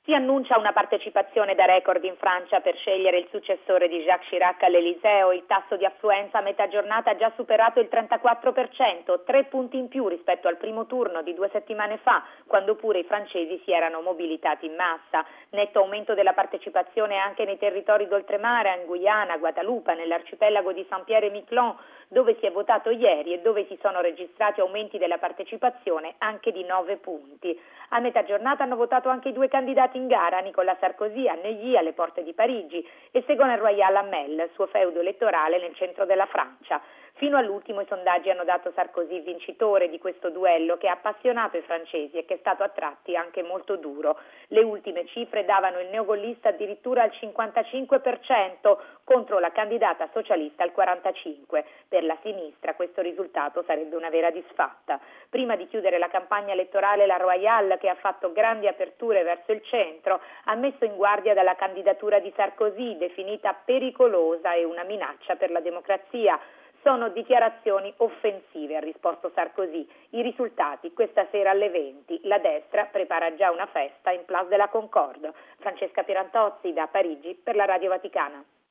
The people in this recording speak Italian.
Si annuncia una partecipazione da record in Francia per scegliere il successore di Jacques Chirac all'Eliseo. Il tasso di affluenza a metà giornata ha già superato il 34%, 3 punti in più rispetto al primo turno di 2 settimane fa, quando pure i francesi si erano mobilitati in massa. Netto aumento della partecipazione anche nei territori d'oltremare, in Guyana, Guadalupe, nell'arcipelago di Saint-Pierre-et-Miquelon, dove si è votato ieri e dove si sono registrati aumenti della partecipazione anche di 9 punti. A metà giornata hanno votato anche i due candidati in gara, Nicolas Sarkozy a Neuilly alle porte di Parigi e Ségolène Royal a Melle, suo feudo elettorale nel centro della Francia. Fino all'ultimo i sondaggi hanno dato Sarkozy vincitore di questo duello che ha appassionato i francesi e che è stato a tratti anche molto duro. Le ultime cifre davano il neogollista addirittura al 55% contro la candidata socialista al 45%. Per la sinistra questo risultato sarebbe una vera disfatta. Prima di chiudere la campagna elettorale la Royal, che ha fatto grandi aperture verso il centro, ha messo in guardia dalla candidatura di Sarkozy, definita pericolosa e una minaccia per la democrazia. Sono dichiarazioni offensive, ha risposto Sarkozy. I risultati questa sera alle 20. La destra prepara già una festa in Place de la Concorde. Francesca Pierantozzi da Parigi per la Radio Vaticana.